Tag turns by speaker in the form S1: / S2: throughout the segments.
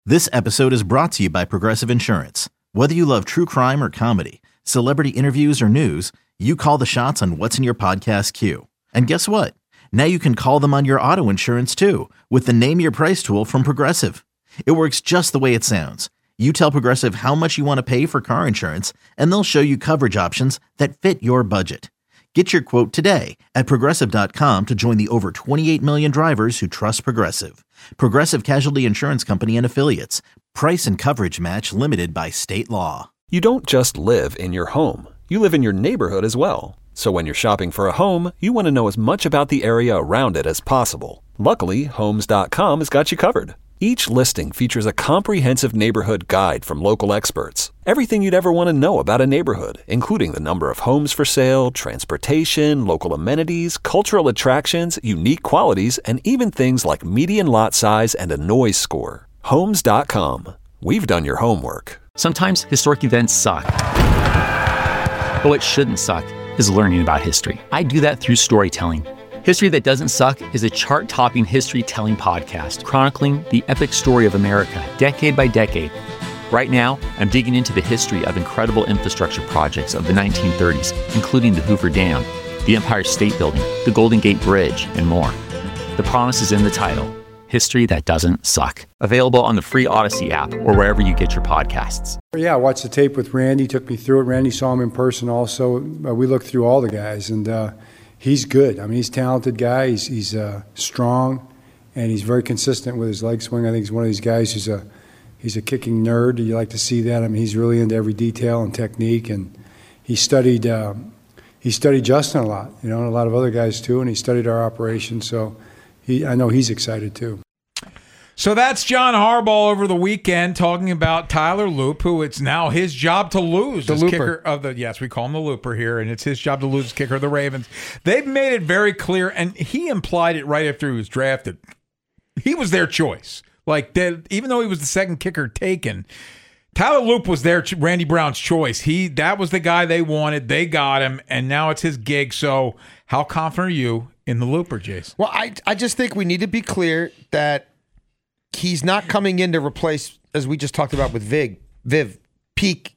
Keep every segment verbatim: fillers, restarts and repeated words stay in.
S1: This episode is brought to you by Progressive Insurance. Whether you love true crime or comedy, celebrity interviews or news, you call the shots on what's in your podcast queue. And guess what? Now you can call them on your auto insurance too with the Name Your Price tool from Progressive. It works just the way it sounds. You tell Progressive how much you want to pay for car insurance, and they'll show you coverage options that fit your budget. Get your quote today at Progressive dot com to join the over twenty-eight million drivers who trust Progressive. Progressive Casualty Insurance Company and Affiliates. Price and coverage match limited by state law.
S2: You don't just live in your home. You live in your neighborhood as well. So when you're shopping for a home, you want to know as much about the area around it as possible. Luckily, Homes dot com has got you covered. Each listing features a comprehensive neighborhood guide from local experts. Everything you'd ever want to know about a neighborhood, including the number of homes for sale, transportation, local amenities, cultural attractions, unique qualities, and even things like median lot size and a noise score. Homes dot com. We've done your homework.
S3: Sometimes historic events suck. But what shouldn't suck is learning about history. I do that through storytelling. History That Doesn't Suck is a chart-topping history-telling podcast chronicling the epic story of America, decade by decade. Right now, I'm digging into the history of incredible infrastructure projects of the nineteen thirties, including the Hoover Dam, the Empire State Building, the Golden Gate Bridge, and more. The promise is in the title, History That Doesn't Suck. Available on the free Odyssey app or wherever you get your podcasts.
S4: Yeah, I watched the tape with Randy, took me through it. Randy saw him in person also. Uh, we looked through all the guys, and uh, he's good. I mean, he's a talented guy. He's, he's uh, strong, and he's very consistent with his leg swing. I think he's one of these guys who's a he's a kicking nerd. You like to see that. I mean, he's really into every detail and technique, and he studied uh, he studied Justin a lot, you know, and a lot of other guys too, and he studied our operation. So he, I know he's excited too.
S5: So that's John Harbaugh over the weekend talking about Tyler Loop, who it's now his job to lose.
S6: The
S5: as
S6: Looper.
S5: Kicker of the yes, we call him the Looper here, and it's his job to lose as kicker of the Ravens. They've made it very clear, and he implied it right after he was drafted. He was their choice. Like, they, even though he was the second kicker taken, Tyler Loop was their Randy Brown's choice. He that was the guy they wanted. They got him, and now it's his gig. So, how confident are you in the Looper, Jason?
S6: Well, I I just think we need to be clear that he's not coming in to replace, as we just talked about with Vig, Viv, peak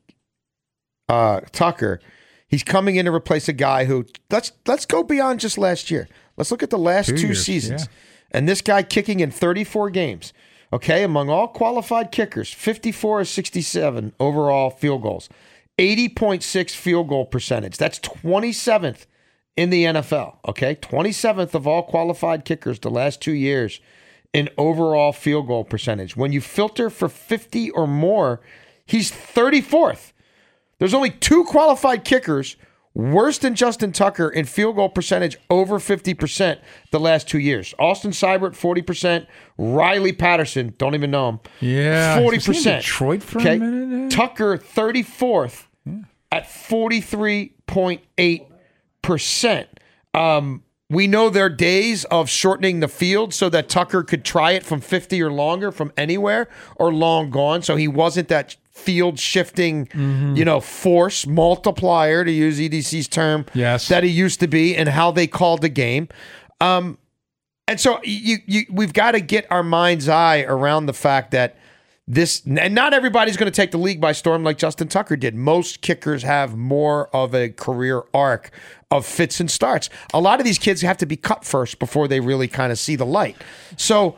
S6: uh, Tucker. He's coming in to replace a guy who, let's let's go beyond just last year. Let's look at the last two,
S5: two
S6: two
S5: years,
S6: seasons.
S5: yeah.
S6: And this guy kicking in thirty-four games. Okay, among all qualified kickers, fifty-four of sixty-seven overall field goals, eighty point six field goal percentage. That's twenty-seventh in the N F L. Okay, twenty-seventh of all qualified kickers the last two years in overall field goal percentage. When you filter for fifty or more, he's thirty-fourth. There's only two qualified kickers worse than Justin Tucker in field goal percentage over fifty percent the last two years. Austin Seibert, forty percent. Riley Patterson, don't even know him,
S5: Yeah,
S6: forty
S5: was he in
S6: percent.
S5: Detroit for
S6: okay?
S5: a minute.
S6: Tucker, thirty-fourth yeah. at forty-three point eight percent. Um, we know there are days of shortening the field so that Tucker could try it from fifty or longer from anywhere, or long gone, so he wasn't that field shifting, mm-hmm. you know, force multiplier, to use E D C's term,
S5: yes.
S6: that he used to be, and how they called the game. Um, and so you, you, we've got to get our mind's eye around the fact that this, and not everybody's going to take the league by storm like Justin Tucker did. Most kickers have more of a career arc of fits and starts. A lot of these kids have to be cut first before they really kind of see the light. So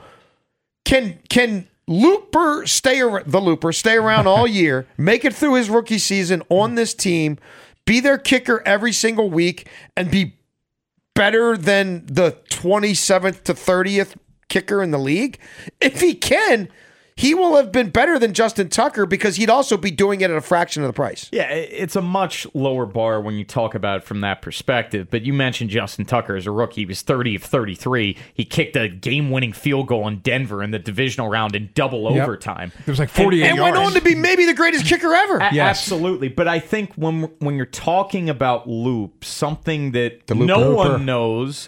S6: can can Looper stay ar- the Looper stay around all year, make it through his rookie season on this team, be their kicker every single week, and be better than the twenty-seventh to thirtieth kicker in the league? If he can, he will have been better than Justin Tucker because he'd also be doing it at a fraction of the price.
S7: Yeah, it's a much lower bar when you talk about it from that perspective. But you mentioned Justin Tucker as a rookie. He was thirty of thirty-three. He kicked a game-winning field goal in Denver in the divisional round in double
S5: Yep.
S7: overtime.
S5: It was like forty-eight
S6: and,
S5: yards.
S6: And went on to be maybe the greatest kicker ever.
S7: A-
S5: Yes.
S7: Absolutely. But I think when when you're talking about Loop, something that
S6: The Looper.
S7: no
S5: Looper.
S7: one knows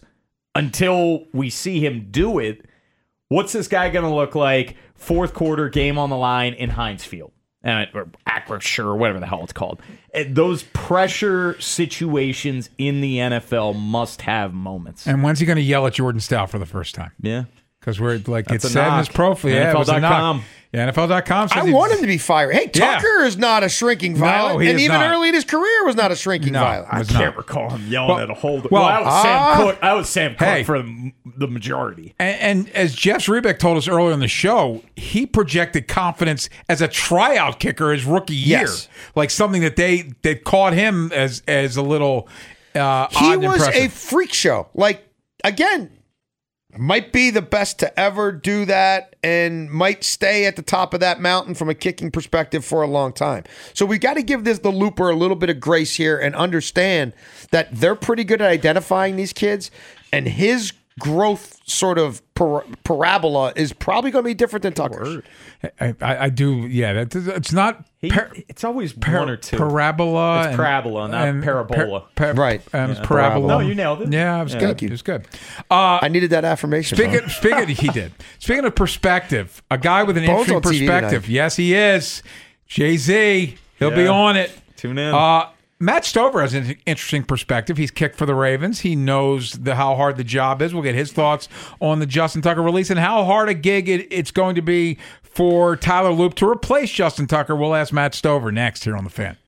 S7: until we see him do it, what's this guy going to look like fourth quarter, game on the line in Heinz Field? Uh, or Acrisure, or whatever the hell it's called. Uh, Those pressure situations in the N F L must have moments.
S5: And when's he going to yell at Jordan Stout for the first time?
S7: Yeah.
S5: because we're like
S7: That's
S5: it's
S7: a
S5: said in
S7: knock.
S5: his profile. Yeah, it was a
S7: N F L dot com.
S5: knock. Yeah, N F L dot com says
S6: I
S5: he-
S6: want him to be fired. Hey,
S5: Yeah.
S6: Tucker is not a shrinking
S5: No,
S6: violet,
S5: he
S6: and
S5: is
S6: even
S5: not.
S6: early in his career was not a shrinking
S5: No.
S6: violet.
S5: I
S7: I
S5: was
S7: can't
S5: not.
S7: recall him yelling
S5: Well-
S7: at a holder.
S5: well,
S7: Well, that was
S6: ah.
S7: Sam Cook. That was Sam Cook
S5: Hey.
S7: for the, the majority.
S5: And, and as Jeff Zrebiec told us earlier in the show, he projected confidence as a tryout kicker his rookie year,
S6: Yes.
S5: like something that they they caught him as as a little. Uh,
S6: He
S5: odd and
S6: was a
S5: impressive.
S6: freak show. Like, again, might be the best to ever do that and might stay at the top of that mountain from a kicking perspective for a long time. So we got to give this the Looper a little bit of grace here and understand that they're pretty good at identifying these kids, and his growth sort of par- parabola is probably going to be different than Tucker's.
S5: I, I, I do, yeah. That, it's not.
S7: He,
S5: par-
S7: it's always
S5: par-
S7: one or two.
S5: Parabola.
S7: It's
S5: and-
S7: parabola, not
S5: and
S7: parabola.
S5: par-
S6: Right.
S5: Um, it's
S6: Yeah.
S5: parabola.
S7: No, you nailed it.
S5: Yeah, it was
S7: Yeah.
S5: good.
S6: Thank you.
S5: It was good. Uh,
S6: I needed that affirmation.
S5: Speaking,
S6: Bone.
S5: speaking, he did. Speaking of perspective, a guy with an
S6: Bone's
S5: interesting
S6: on T V
S5: perspective.
S6: tonight.
S5: Yes, he is. Jay Z. He'll be
S7: Yeah.
S5: on it.
S7: Tune in.
S5: Uh, Matt Stover has an interesting perspective. He's kicked for the Ravens. He knows the how hard the job is. We'll get his thoughts on the Justin Tucker release and how hard a gig it, it's going to be for Tyler Loop to replace Justin Tucker. We'll ask Matt Stover next here on The Fan.